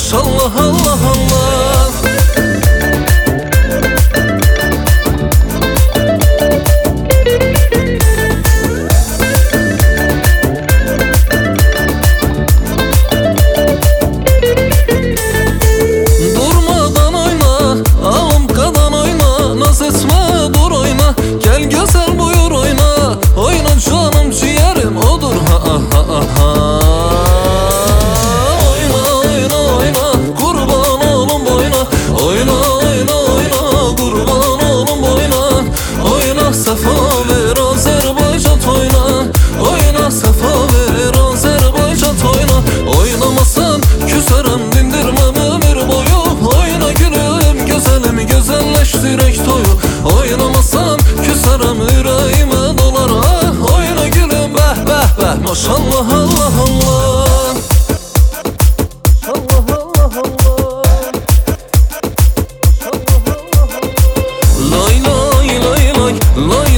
maşallah Allah Allah. Durmadan oyna, ağım kadan oyna, naz etme dur oyna, gel güzel buyur oyna. Oyna canım ciğerim odur ha ha ha ha. Oyna oyna oyna kurban olum boyna, oyna oyna oyna kurban olum boyna. Oyna safa ver Azerbaycan oyna, oyna safa ver Azerbaycan oyna. Oynamasan küserim dindirmem ömür boyu. Oyna gülüm güzelim güzelleştirek toyu. Oynamasan küserim yüreğime dolar ha. Oyna gülüm beh beh beh maşallah Allah Allah. Maşallah Allah Allah. Maşallah Allah Allah. Lay lay lay lay lay.